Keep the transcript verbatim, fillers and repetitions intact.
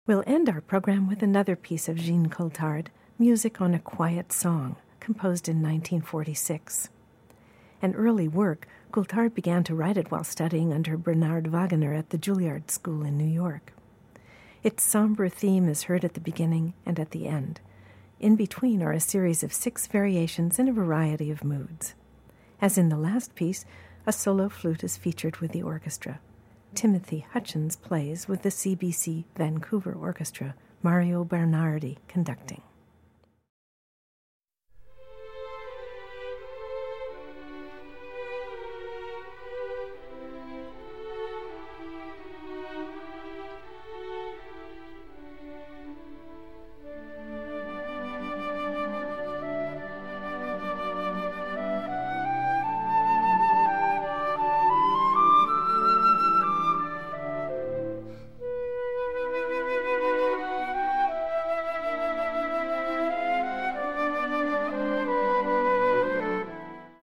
We'll end our program with another piece of Jean Coulthard, Music on a Quiet Song, composed in nineteen forty-six. An early work, Coulthard began to write it while studying under Bernard Wagner at the Juilliard School in New York. Its somber theme is heard at the beginning and at the end. In between are a series of six variations in a variety of moods. As in the last piece, a solo flute is featured with the orchestra. Timothy Hutchins plays with the C B C Vancouver Orchestra, Mario Bernardi conducting.